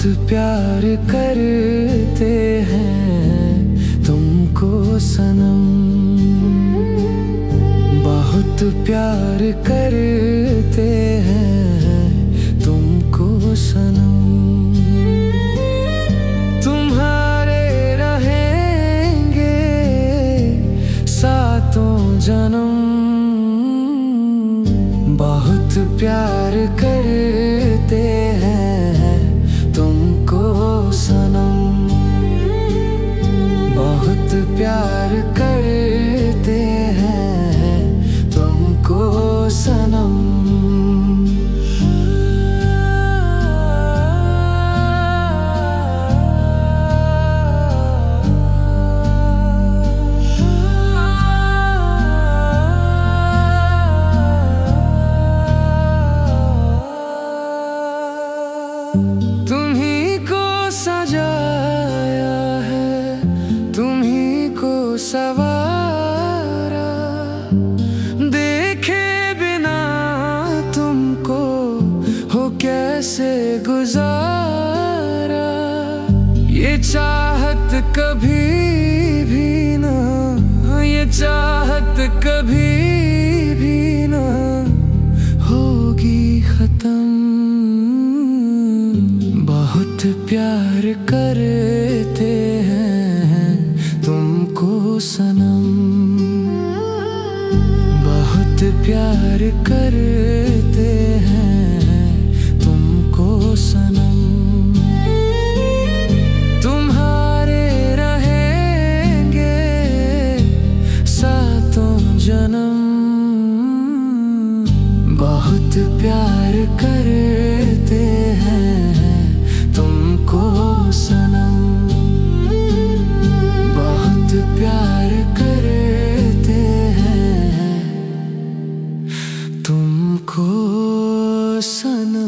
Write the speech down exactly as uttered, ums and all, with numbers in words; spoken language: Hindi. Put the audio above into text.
प्यार करते हैं तुमको सनम, बहुत प्यार करते हैं तुमको सनम। तुम्हारे रहेंगे सातों जन्म, बहुत प्यार करते हैं तुमको सनम, बहुत प्यार करते हैं तुमको सनम। तुम्ही को सजाया है, तुम्ही को सवारा, देखे बिना तुमको हो कैसे गुजारा। ये चाहत कभी भी ना, ये चाहत कभी भी ना होगी खत्म। बहुत प्यार करते हैं तुमको सनम, बहुत प्यार करते हैं तुमको सनम। तुम्हारे रहेंगे सातों जन्म, बहुत प्यार करते हैं तुमको सनम, बहुत प्यार करते हैं तुमको सनम।